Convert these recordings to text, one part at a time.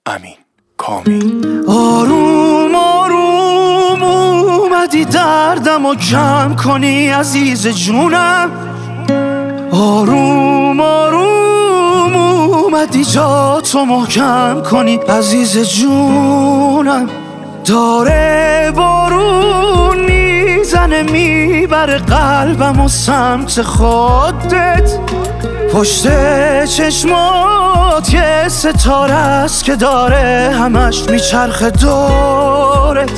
امین کامی. آروم آروم اومدی دردم و کم کنی عزیز جونم، آروم آروم اومدی جاتو محکم کنی عزیز جونم. داره بارون میزنه میبره قلبم و سمت خودت، پشت چشمات یه ستاره است که داره همش میچرخه دورت.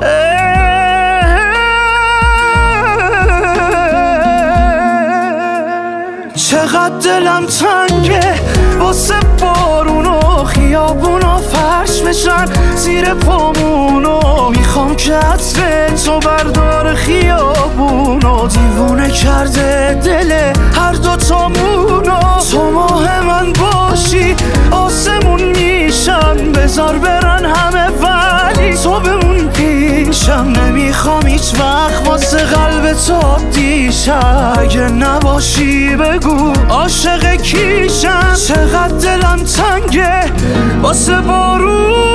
چقدر دلم تنگه واسه بارونو خیابونو فرش بشن زیر پامونو، میخوام که عطر تو بردار خیابونو، دیوونه کرده دل هر دوتامونو. تو ماه من باشی آسمون میشم، بذار برن همه ولی تو بمون پیشم. نمیخوام هیچ وقت واسه قلب تو دیشم، اگه نباشی بگو عاشق کیشم. چقدر دلم تنگه واسه بارون.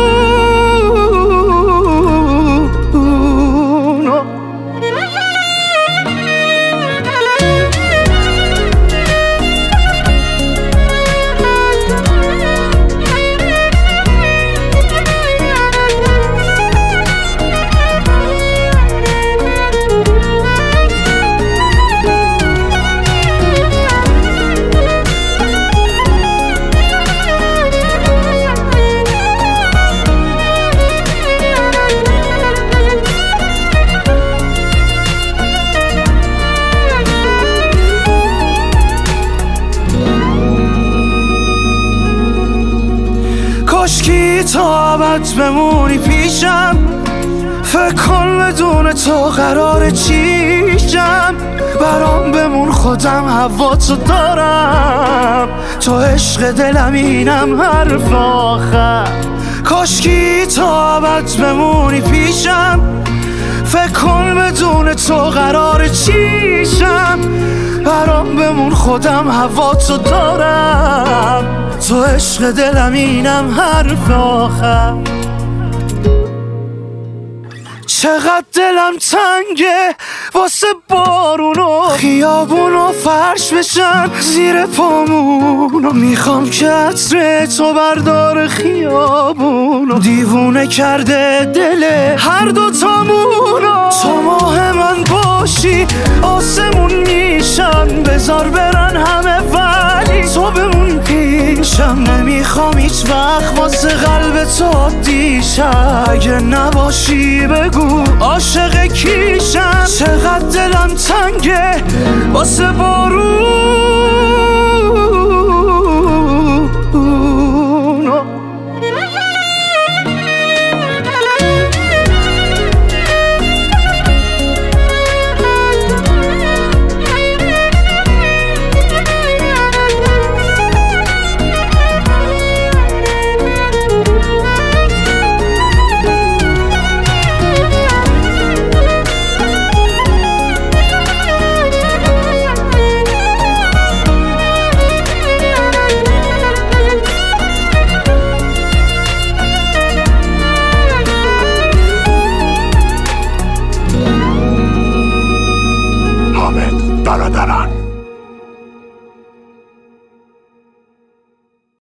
کاشکی تا ابد بمونی پیشم، فکر کن بدون تو قرار چیشم. برام بمون خودم هواتو دارم، تو عشق دلم اینم حرف آخر. کاشکی تا ابد بمونی پیشم، فکر کن بدون تو قرار چیشم. برام بمون خودم هواتو دارم، تو عشق دلم اینم حرف آخر. چقدر دلم تنگه واسه بارونو خیابونو فرش بشن زیر پامونو، میخوام که عطر تو بردار خیابونو، دیوونه کرده دل هر دوتامونو. تو ماه من باشی آسمون میشن، بذار برن همه ولی تو بمون پیشم. نمیخوام هیچ وقت واسه قلب تو دیشم، اگه نباشی بگو عاشق کیشم. چقدر دلم تنگه واسه بارون.